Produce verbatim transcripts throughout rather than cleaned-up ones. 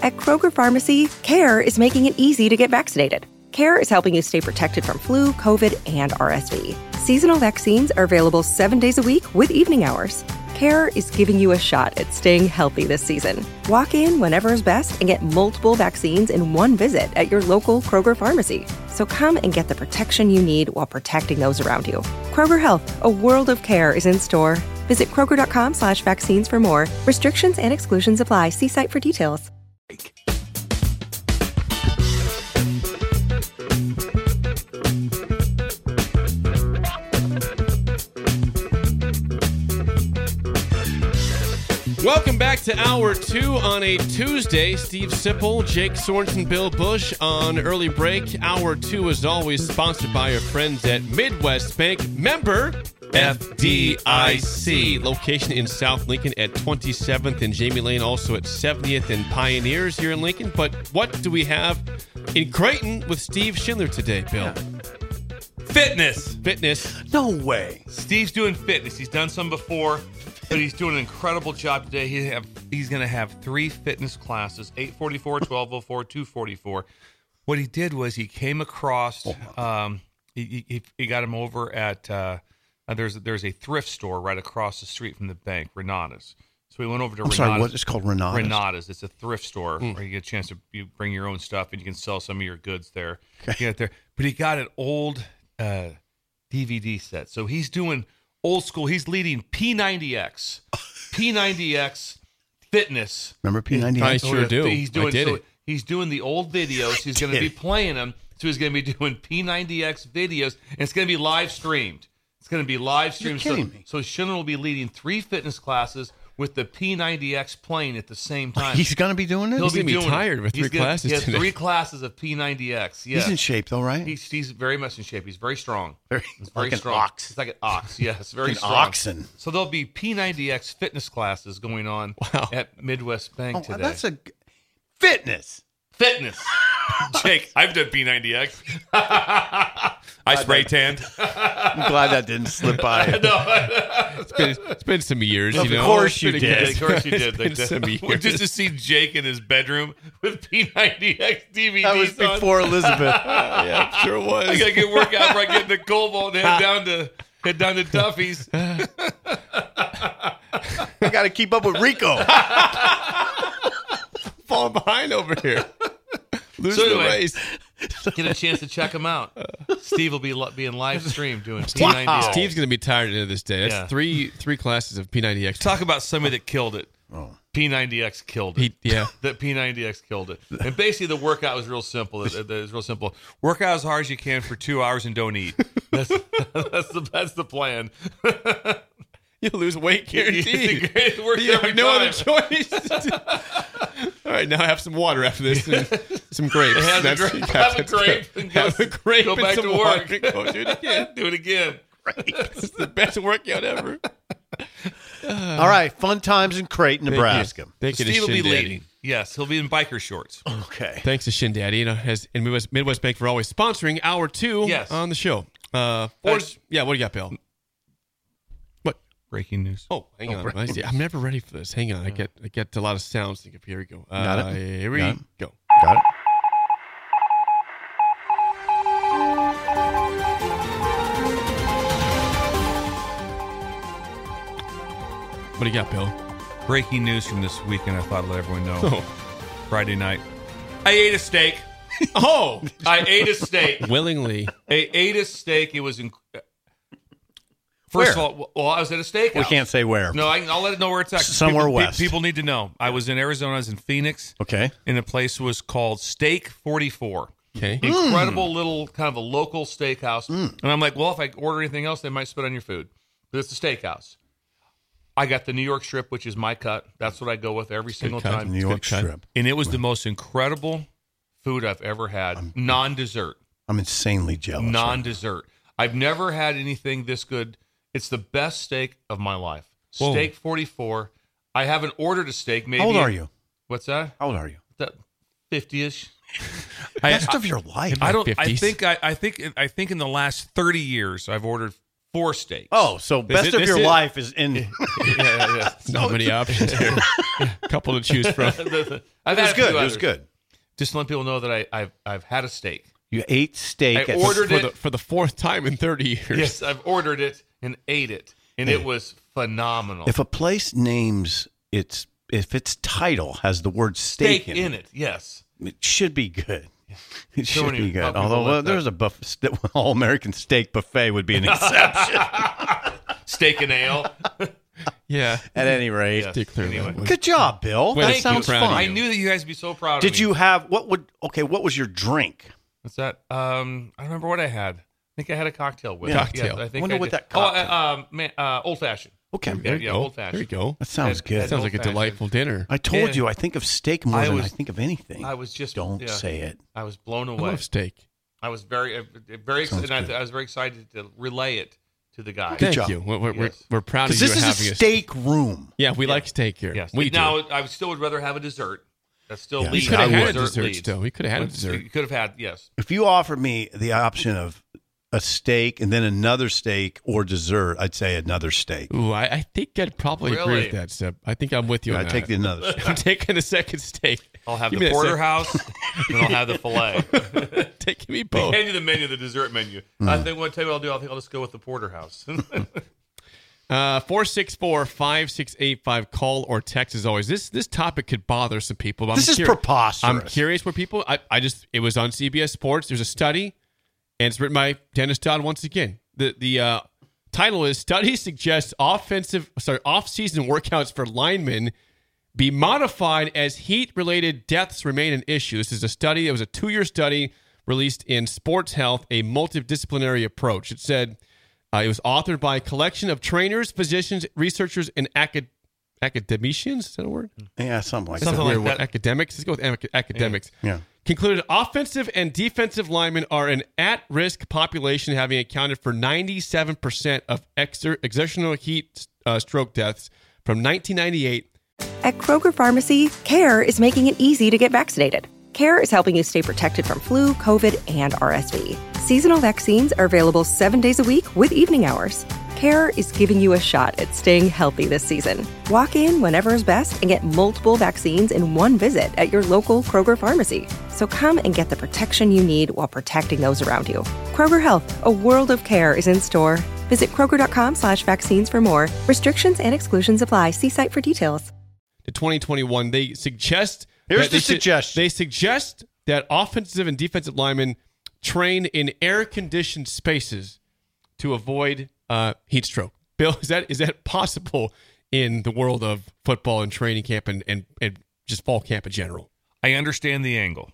At Kroger Pharmacy, CARE is making it easy to get vaccinated. CARE is helping you stay protected from flu, COVID, and R S V. Seasonal vaccines are available seven days a week with evening hours. CARE is giving you a shot at staying healthy this season. Walk in whenever is best and get multiple vaccines in one visit at your local Kroger Pharmacy. So come and get the protection you need while protecting those around you. Kroger Health, a world of care is in store. Visit Kroger.com slash vaccines for more. Restrictions and exclusions apply. See site for details. Welcome back to Hour two on a Tuesday. Steve Sipple, Jake Sorensen, Bill Bush on early break. Hour two, as always, sponsored by our friends at Midwest Bank. Member F D I C. Location in South Lincoln at twenty-seventh and Jamie Lane, also at seventieth and Pioneers here in Lincoln. But what do we have in Creighton with Steve Schindler today, Bill? Yeah. Fitness. Fitness. No way. Steve's doing fitness. He's done some before, but he's doing an incredible job today. He have, he's going to have three fitness classes, eight forty-four, twelve oh four, two forty-four. What he did was he came across, um, he, he, he got him over at, uh, uh, there's, there's a thrift store right across the street from the bank, Renata's. So we went over to I'm Renata's. sorry, what is called Renata's? Renata's. It's a thrift store Mm. where you get a chance to you bring your own stuff and you can sell some of your goods there. Okay. You get there. But he got an old uh, D V D set. So he's doing old school. He's leading P ninety X. P ninety X fitness. Remember P ninety X? I sure do. He's doing, I did so it. He's doing the old videos. He's going to be playing them. So he's going to be doing P ninety X videos. And it's going to be live streamed. It's going to be live streamed. You're kidding so, me. So Schindler will be leading three fitness classes with the P ninety X playing at the same time. He's going to be doing this? He'll He's gonna be doing it. tired with He's three gonna- classes He has today. three classes of P ninety X. Yeah. He's in shape, though, right? He's, he's very much in shape. He's very strong. Very- He's very like an strong. ox. He's like an ox. Yes, very Like an strong. oxen. So there'll be P ninety X fitness classes going on Wow. at Midwest Bank Oh, today. that's a g- fitness. Fitness. Jake, I've done P ninety X. I spray tanned. I'm glad that didn't slip by. It's been, it's been some years, Of you know. course It's you been- did. Of course you did. It's been Like that. some years. Just to see Jake in his bedroom with P ninety X D V Ds That was on. before Elizabeth. Yeah, sure was. I gotta get work out before I get in the Cobalt and head down to head down to Duffy's. I got to keep up with Rico. Falling behind over here. Losing So the anyway, race. Get a chance to check him out. Steve will be li- being live streamed doing P Wow. ninety X. Steve's going to be tired at the end of this day. That's Yeah. three three classes of P ninety X. Talk about somebody that killed it. Oh. P ninety X killed it. He, yeah. That P ninety X killed it. And basically, the workout was real simple. It, it, it's real simple. Work out as hard as you can for two hours and don't eat. That's that's the that's the plan. You'll lose weight guaranteed. It's great. It works You every have no time. other choice. All right, now have some water after this and some grapes. Have a That's- grape, you have a to- grape and go- have a grape go and back some to water work. and go do it again. Do it again. It's the best workout ever. All right, fun times in Creighton, Nebraska. Thank you to Steve will be Shin Daddy. leading. Yes, he'll be in biker shorts. Okay. Thanks to Shin Daddy, you know, as in Midwest, Midwest Bank for always sponsoring hour two Yes. on the show. Uh, Ford's, yeah, what do you got, Bill? What? Breaking news. Oh, hang Oh, on. right. I see. I'm never ready for this. Hang on. I get I get a lot of sounds. Think of here we go. Uh, Got it. Here we Got it. go. Got it? What do you got, Bill? Breaking news from this weekend. I thought I'd let everyone know. Oh, Friday night, I ate a steak. oh, I ate a steak. willingly. I ate a steak. It was inc- first Where? of all. Well, I was at a steakhouse. We can't say where. No, I, I'll let it know where it's at. Somewhere people, pe- west. People need to know. I was in Arizona. I was in Phoenix, Okay. and the place was called Steak forty-four. Okay. Incredible little kind of a local steakhouse. Mm. And I'm like, well, if I order anything else, they might spit on your food. But it's a steakhouse. I got the New York strip, which is my cut. That's what I go with every single cut. time. New York good cut. strip. And it was the most incredible food I've ever had. Non-dessert. I'm insanely jealous. Non-dessert. I've never had anything this good. It's the best steak of my life. Whoa. Steak forty-four. I haven't ordered a steak. Maybe. How old are you? What's that? How old are you? That fifty-ish. Best of your life. I don't. I fifties. think. I, I think. I think in the last thirty years, I've ordered four steaks. Oh, so best it- of this your it? life is in. yeah, yeah, yeah. Not many options here. A couple to choose from. I've It had was a few good. It was others. good. Just to let people know that I, I've I've had a steak. You ate steak. I at ordered for it. the for the fourth time in thirty years. Yes, I've ordered it and ate it, and it was phenomenal. If a place names its if its title has the word steak, steak in, in it, yes. it should be good. It So should many be good. people Although let well, that- there's a buff, all American steak buffet would be an exception. Steak and ale. Yeah. At any rate, Yes. Declare that Anyway. one. good job, Bill. Well, that thank sounds you. Proud of fun. I knew that you guys would be so proud of me. Did you have what would okay? What was your drink? What's that? Um, I don't remember what I had. I think I had a cocktail with Yeah. it. Cocktail. Yes, I think Wonder I what did. that Oh, cocktail- uh, um, man, uh, old fashioned. Okay, Yeah, There you yeah, go. old fashioned. There you go. that sounds Had- good. had Sounds like a old-fashioned. delightful dinner. I told Yeah. you I think of steak more I than was- I think of anything. I was just Don't yeah, say it. I was blown I away. love steak. I was very, uh, very, Sounds excited. good. I, I was very excited to relay it to the guy. Thank job. you. We're, we're, Yes. we're proud of Because you this is having a us. steak room. Yeah, we like steak here. Yes. We do. now, I still would rather have a dessert. That still Yeah, we leads. could have I had would. a dessert leads. still. We could have had a But dessert. You could have had, yes. If you offered me the option of a steak and then another steak or dessert, I'd say another steak. Ooh, I, I think I'd probably agree Really? with that, Seb. I think I'm with you. Yeah, on I'd take the that. another steak. I'm taking a second steak. I'll have Give the me that porterhouse, and I'll have the filet. sec- Take me They both. hand you the menu, the dessert menu. Hmm. I think what tell you what I'll do. I think I'll just go with the porterhouse. Uh, four six four, five six eight five. Call or text as always. This this topic could bother some people. But This I'm is curi- preposterous. I'm curious where people. I, I just it was on C B S Sports. There's a study, and it's written by Dennis Dodd once again. The the uh, title is "Study Suggests Offensive Sorry Off-Season Workouts for Linemen Be Modified as Heat-Related Deaths Remain an Issue." This is a study. It was a two-year study released in Sports Health, a multidisciplinary approach. It said. Uh, it was authored by a collection of trainers, physicians, researchers, and acad- academicians. Is that a word? Yeah, something like Something that. like Weird word. that. Academics. Let's go with ac- academics. Yeah. Concluded offensive and defensive linemen are an at-risk population, having accounted for ninety-seven percent of exer- exertional heat uh, stroke deaths from nineteen ninety-eight. At Kroger Pharmacy, CARE is making it easy to get vaccinated. CARE is helping you stay protected from flu, COVID, and R S V. Seasonal vaccines are available seven days a week with evening hours. CARE is giving you a shot at staying healthy this season. Walk in whenever is best and get multiple vaccines in one visit at your local Kroger Pharmacy. So come and get the protection you need while protecting those around you. Kroger Health, a world of care is in store. Visit Kroger.com slash vaccines for more. Restrictions and exclusions apply. See site for details. To twenty twenty-one, they suggest Here's that they the should- suggestion. They suggest that offensive and defensive linemen train in air-conditioned spaces to avoid uh, heat stroke. Bill, is that is that possible in the world of football and training camp and, and, and just fall camp in general? I understand the angle.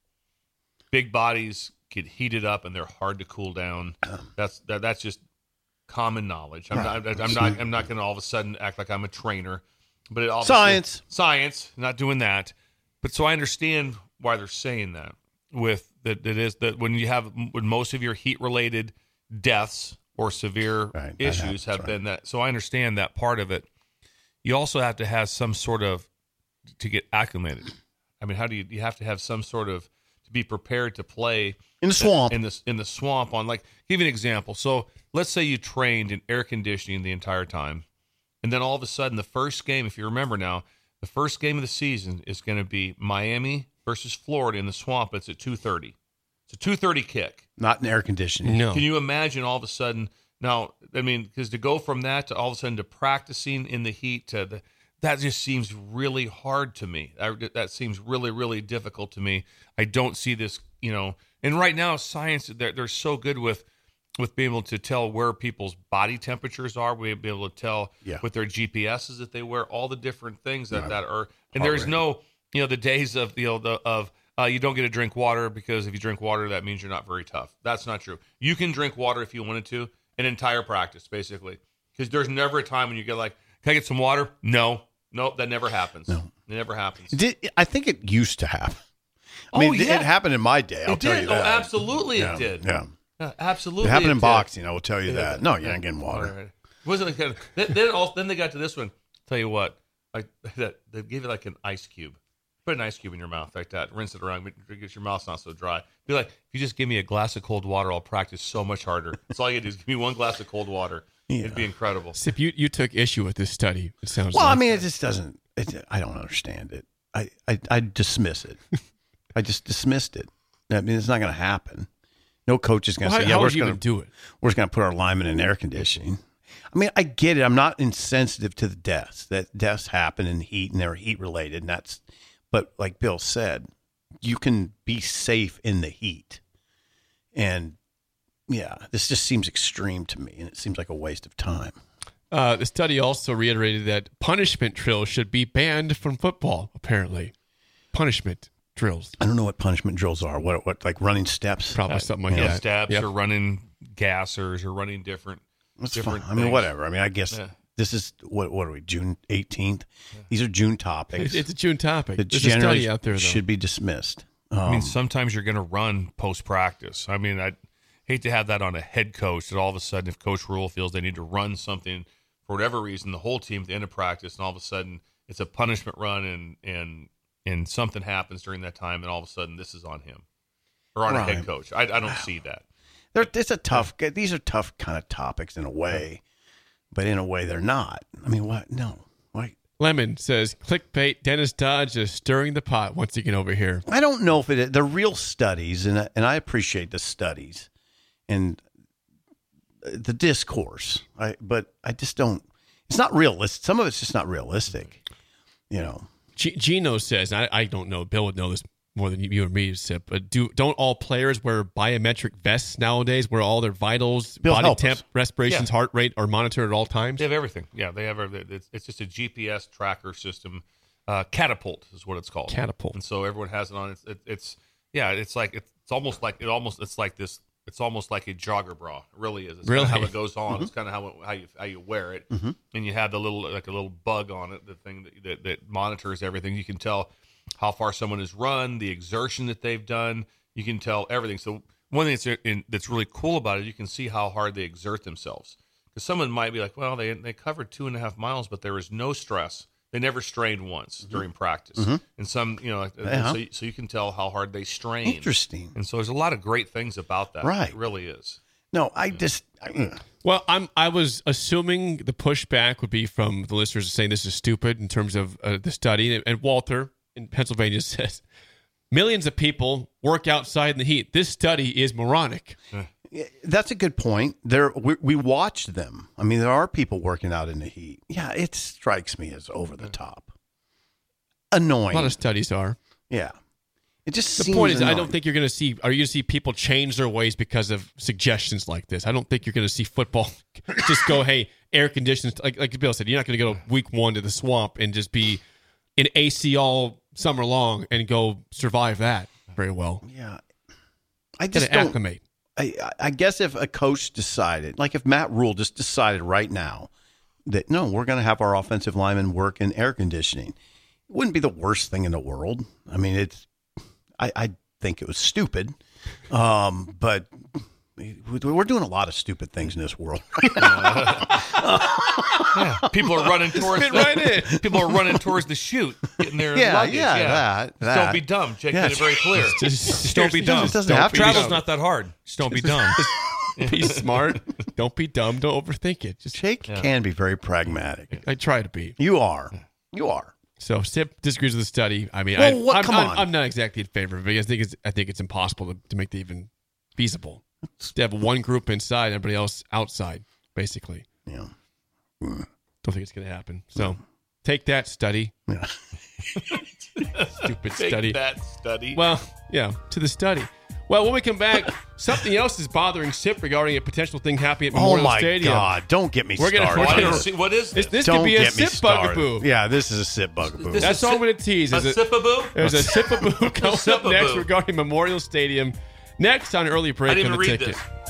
Big bodies get heated up and they're hard to cool down. That's that, that's just common knowledge. I'm not. I'm not. I'm not going to all of a sudden act like I'm a trainer. But it obviously, Science. science. Not doing that. But so I understand why they're saying that. With that, that is that when you have when most of your heat related deaths or severe Right, that issues happens, have right. been that. So I understand that part of it. You also have to have some sort of to get acclimated. I mean, how do you you have to have some sort of to be prepared to play In the swamp. in the in the swamp on like give you an example. So let's say you trained in air conditioning the entire time, and then all of a sudden the first game, if you remember now, the first game of the season is going to be Miami versus Florida in the swamp. It's at two thirty. It's a two thirty kick. Not in air conditioning. No. Can you imagine all of a sudden? Now, I mean, because to go from that to all of a sudden to practicing in the heat, to the, that just seems really hard to me. I, that seems really, really difficult to me. I don't see this, you know. And right now, science they're they're so good with with being able to tell where people's body temperatures are. We'll be able to tell Yeah. with their G P S's that they wear, all the different things that, Right. that are. And Heart there's rate. no, you know, the days of you know the of. Uh, you don't get to drink water because if you drink water, that means you're not very tough. That's not true. You can drink water if you wanted to, an entire practice, basically. Because there's never a time when you get like, can I get some water? No. Nope, that never happens. No. It never happens. Did, I think it used to happen. I Oh, mean, yeah. it happened in my day. I'll It tell did. you Oh, that. absolutely yeah. it did. Yeah. Uh, absolutely. It happened in did. boxing. I will tell you Yeah. that. No, you ain't getting water. All right. Wasn't it kind of, then, then, also, then they got to this one. Tell you what, like that, they gave you like an ice cube. Put an ice cube in your mouth like that. Rinse it around. Get your mouth's not so dry. Be like, if you just give me a glass of cold water, I'll practice so much harder. That's all you do is give me one glass of cold water. Yeah. It'd be incredible. Sip, you, you took issue with this study, it sounds well, like. I mean, it just doesn't, it, I don't understand it. I, I, I dismiss it. I just dismissed it. I mean, it's not going to happen. No coach is going to well, say, how, yeah, how we're would you going even do it? We're just going to put our linemen in air conditioning. I mean, I get it. I'm not insensitive to the deaths. That deaths happen in heat, and they're heat related. And that's, but like Bill said, you can be safe in the heat. And yeah, this just seems extreme to me, and it seems like a waste of time. Uh, the study also reiterated that punishment drills should be banned from football, apparently. Punishment drills. I don't know what punishment drills are. What, what like running steps? Probably uh, something like yeah, that. Stabs yep. or running gassers or running different. That's different fine. I mean, whatever. I mean, I guess yeah. this is, what What are we, June eighteenth? Yeah. These are June topics. It's a June topic. That There's a study out there, though. Should be dismissed. Um, I mean, sometimes you're going to run post-practice. I mean, I hate to have that on a head coach that all of a sudden, if Coach Rule feels they need to run something for whatever reason, the whole team at the end of practice, and all of a sudden it's a punishment run and and and something happens during that time, and all of a sudden this is on him or on right. a head coach. I, I don't see that. They're, it's a tough. These are tough kind of topics in a way, but in a way they're not. I mean, what? No. Why? Lemon says, clickbait, Dennis Dodge is stirring the pot once again over here. I don't know if it. They're real studies, and and I appreciate the studies and the discourse. I but I just don't. It's not realistic. Some of it's just not realistic. You know. G- Gino says, I, I don't know. Bill would know this more than you or me, Sip. But do don't all players wear biometric vests nowadays, where all their vitals, Bill, body temp, us. respirations, yeah. heart rate are monitored at all times? They have everything. Yeah, they have everything. It's, it's just a G P S tracker system. Uh, Catapult is what it's called. Catapult. And so everyone has it on. It's it, it's yeah. It's like it's, it's almost like it almost it's like this. It's almost like a jogger bra. It really is. It's really? kind of how it goes on. Mm-hmm. It's kind of how it, how you how you wear it, mm-hmm. and you have the little like a little bug on it, the thing that, that that monitors everything. You can tell how far someone has run, the exertion that they've done. You can tell everything. So one thing that's in, that's really cool about it, you can see how hard they exert themselves. Because someone might be like, well, they they covered two and a half miles, but there was no stress. They never strained once mm-hmm. during practice. Mm-hmm. And some, you know, like, yeah. so, so you can tell how hard they strain. Interesting. And so there's a lot of great things about that. Right. It really is. No, I just. I, well, I'm. I was assuming the pushback would be from the listeners saying this is stupid in terms of uh, the study. And Walter in Pennsylvania says millions of people work outside in the heat. This study is moronic. That's a good point. There, we, we watched them. I mean, there are people working out in the heat. Yeah, it strikes me as over the top, annoying. A lot of studies are. Yeah, it just the seems point is, annoying. I don't think you're going to see. Are you going to see people change their ways because of suggestions like this? I don't think you're going to see football just go, hey, air conditions. Like like Bill said, you're not going to go week one to the swamp and just be in A C all summer long and go survive that very well. Yeah, I just don't acclimate. I, I guess if a coach decided, like if Matt Rule just decided right now that, no, we're going to have our offensive linemen work in air conditioning, it wouldn't be the worst thing in the world. I mean, it's, I, I think it was stupid, um, but we're doing a lot of stupid things in this world right now. Yeah. People are running towards Fit right in. People are running towards the chute, getting their yeah, luggage. Yeah, yeah, that, that. Don't be dumb. Jake yeah. made it very clear. Just, just don't be dumb. It doesn't don't have be to be Travel's dumb. not that hard. Just don't be dumb. Be smart. Don't be dumb. Don't overthink it. Just Jake yeah. can be very pragmatic. I try to be. You are. You are. So Sip disagrees with the study. I mean, well, I, what, I'm, come I'm, on. I'm not exactly in favor of it. I think it's I think it's impossible to, to make that even feasible. To have one group inside, everybody else outside, basically. Yeah. Don't think it's going to happen. So take that study. Yeah. Stupid Take study. that study. Well, yeah, to the study. Well, when we come back, something else is bothering Sip regarding a potential thing happening at Oh Memorial my Stadium. God! Don't get me We're gonna- started. we're I gonna- didn't see- what is This, this? this Don't could be a get me Sip started. bugaboo. Yeah, this is a sip bugaboo. This- That's a all I'm sip- going to tease. A Is it, sipaboo? there's a Sipaboo coming up Sipaboo. next regarding Memorial Stadium. Next on Early Break I didn't on the read Ticket. this.